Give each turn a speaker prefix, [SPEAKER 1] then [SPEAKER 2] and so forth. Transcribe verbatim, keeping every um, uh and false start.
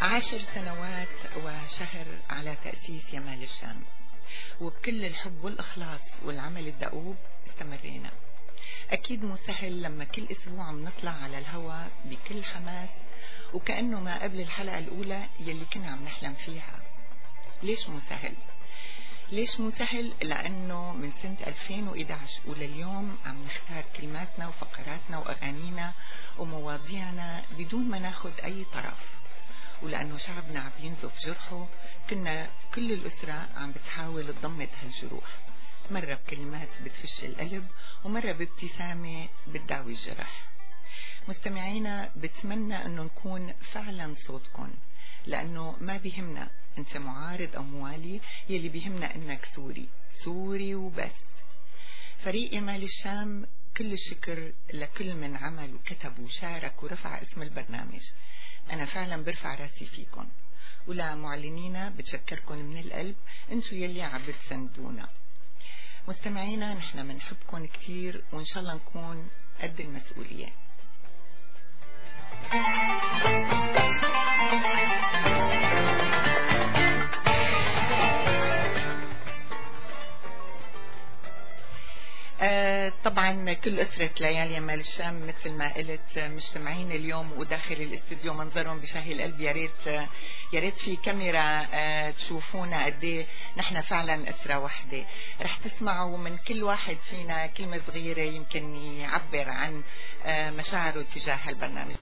[SPEAKER 1] عشر سنوات وشهر على تأسيس يمال الشام، وبكل الحب والإخلاص والعمل الدؤوب استمرينا. أكيد مو سهل لما كل أسبوع بنطلع على الهواء بكل حماس وكأنه ما قبل الحلقة الأولى يلي كنا عم نحلم فيها. ليش مو سهل؟ ليش مو سهل؟ لأنه من سنة ألفين وإحدى عشر ولليوم عم نختار كلماتنا وفقراتنا وأغانينا ومواضيعنا بدون ما ناخد أي طرف، ولأنه شعبنا عم ينزف جرحه كنا كل الأسرة عم بتحاول تضمد هالجروح، مرة بكلمات بتفش القلب ومرة بابتسامة بتداوي الجرح. مستمعينا، بتمنى أنه نكون فعلا صوتكم، لأنه ما بيهمنا أنت معارض أو موالي، يلي بيهمنا أنك سوري سوري وبس. فريق يمال الشام كل الشكر لكل من عمل وكتب وشارك ورفع اسم البرنامج. أنا فعلا برفع راسي فيكم، ولا معلنينا بتشكركم من القلب، انتو يلي عم بتسندونا. مستمعينا، نحن منحبكم كتير وإن شاء الله نكون قد المسؤولية. آه طبعا كل أسرة ليالي يمال الشام مثل ما قلت مجتمعين اليوم وداخل الاستديو منظرهم بشهي القلب. يا ريت يا ريت في كاميرا آه تشوفونا قد ايه نحن فعلا أسرة وحدة. رح تسمعوا من كل واحد فينا كلمة صغيرة يمكن يعبر عن آه مشاعره تجاه البرنامج.